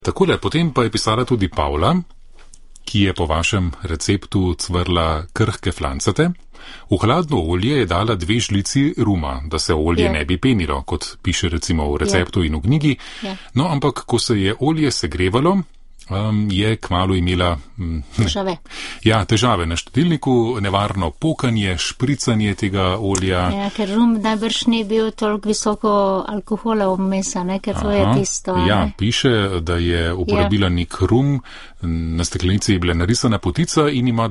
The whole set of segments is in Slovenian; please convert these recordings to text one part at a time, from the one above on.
Takole, potem pa je pisala tudi Pavla, ki je po vašem receptu cvrla krhke flancate. V hladno olje je dala 2 žlici ruma, da se olje ne bi penilo, kot piše recimo v receptu in v knjigi. No, ampak ko se je olje segrevalo, je kmalu imela težave. Težave na štedilniku, nevarno pokanje, špricanje tega olja. Ja, ker rum najbrž ni bil toliko visoko alkohola vmesa, ker to je tisto. Ja, piše, da je uporabila nek rum, na steklenici je bila narisana potica in ima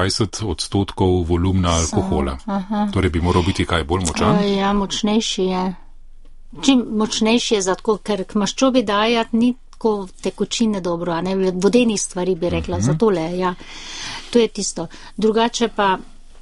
22% volumna alkohola. Torej bi moral biti kaj bolj močan? Ja, močnejši je. Čim močnejši je zato, ker k maščobi dajati ni tekočine dobro, a ne vodenih stvari bi rekla, zatole, ja. To je tisto. Drugače pa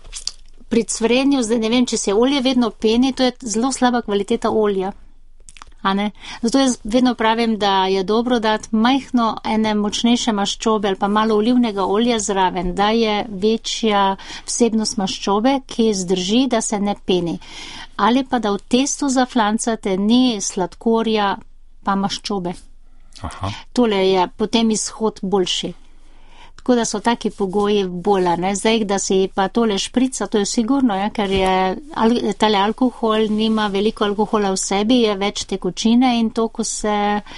pri cvrenju, zdaj ne vem, če se olje vedno peni, to je zelo slaba kvaliteta olja, a ne. Zato jaz vedno pravim, da je dobro dati majhno ene močnejše maščobe ali pa malo olivnega olja zraven, da je večja vsebnost maščobe, ki zdrži, da se ne peni. Ali pa da v testu za flancate ni sladkorja pa maščobe. Tole je potem izhod boljši. Tako da so taki pogoji bolj, ne. Zdaj, da si pa tole šprica, to je sigurno, ker je tale alkohol, nima veliko alkohola v sebi, je več tekočine in to, ko se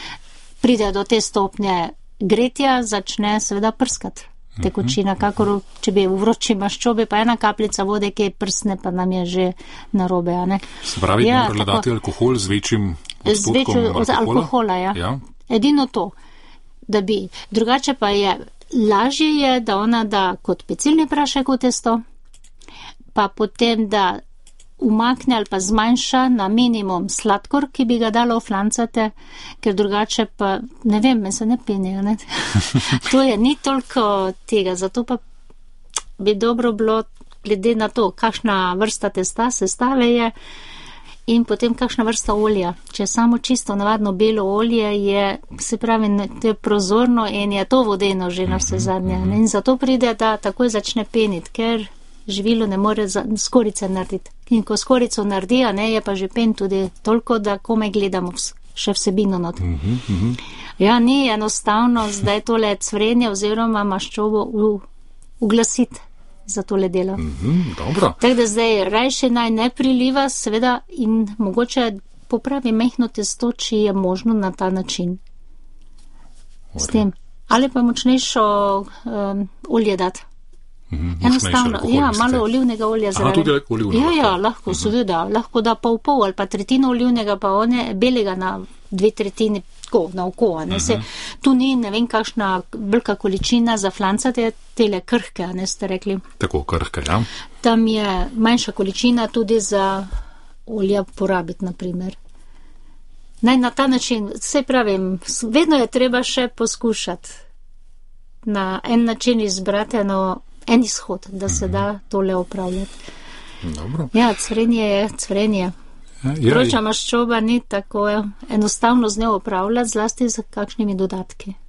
pride do te stopnje gretja, začne seveda prskati tekočina, kakor če bi v vroči maščobi pa ena kapljica vode, ki prsne, pa nam je že narobe, a ne. Se pravi, morala dati alkohol z večjim odstotkom alkohola, ja. Edino to, da bi. Drugače pa je, lažje je, da ona da kot pecilni prašek v testo, pa potem da umakne ali pa zmanjša na minimum sladkor, ki bi ga dala v flancate, ker drugače pa, ne vem, me se ne peni, ne. To je, ni toliko tega, zato pa bi dobro bilo, glede na to, kakšna vrsta testa sestave je, in potem kakšna vrsta olja. Če je samo čisto navadno belo olje, je, se pravi, to je prozorno in je to vodeno že na vse zadnje. In zato pride, da takoj začne peniti, ker živilo ne more skorice narediti. In ko skorico naredi, je pa že pen tudi toliko, da komaj gledamo še vsebino not. Ja, ni enostavno zdaj tole cvrenje oziroma maščobo uglasiti za tole delo. Dobro. Tako da zdaj rajše naj ne priliva, seveda, in mogoče popravi mehno testo, če je možno na ta način. S tem. Ali pa močnejšo olje dati. Enostavno, malo olivnega olja zraven. Tudi olivnega. Ja, lahko, seveda, lahko da pol ali pa tretjino olivnega, pa belega na 2/3 na oko, ne se. Tu ni, ne vem, kakšna velika količina za flancate, tele krhke, ne ste rekli. Tako, krhke, ja. Tam je manjša količina tudi za olja porabiti, na primer. Naj na ta način, se pravim, vedno je treba še poskušati na en način izbrati en izhod, da se da tole upravljati. Dobro. Ja, cvrenje je cvrenje. Vroča maščoba ni tako enostavno z njo upravljati, zlasti z kakšnimi dodatki.